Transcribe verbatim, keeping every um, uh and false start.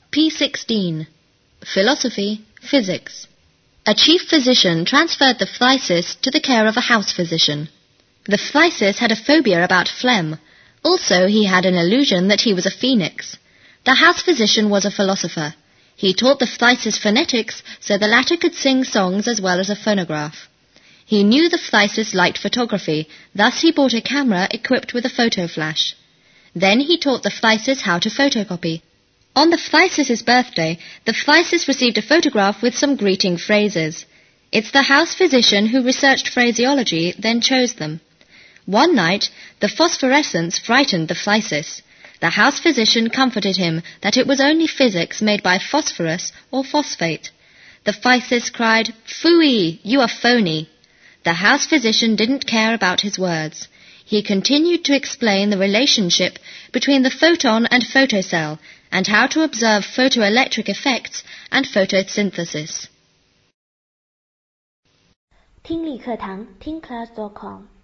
P sixteen. Philosophy, Physics. A chief physician transferred the phthisis to the care of a house physician. The phthisis had a phobia about phlegm. Also, he had an illusion that he was a phoenix. The house physician was a philosopher. He taught the phthisis phonetics so the latter could sing songs as well as a phonograph. He knew the phthisis liked photography, thus he bought a camera equipped with a photo flash. Then he taught the phthisis how to photocopy. On the phthisis's birthday, the phthisis received a photograph with some greeting phrases. It's the house physician who researched phraseology, then chose them. One night, the phosphorescence frightened the phthisis. The house physician comforted him that it was only physics made by phosphorus or phosphate. The phthisis cried, "Phooey, you are phony." The house physician didn't care about his words. He continued to explain the relationship between the photon and photocell and how to observe photoelectric effects and photosynthesis. 听力课堂听 class dot com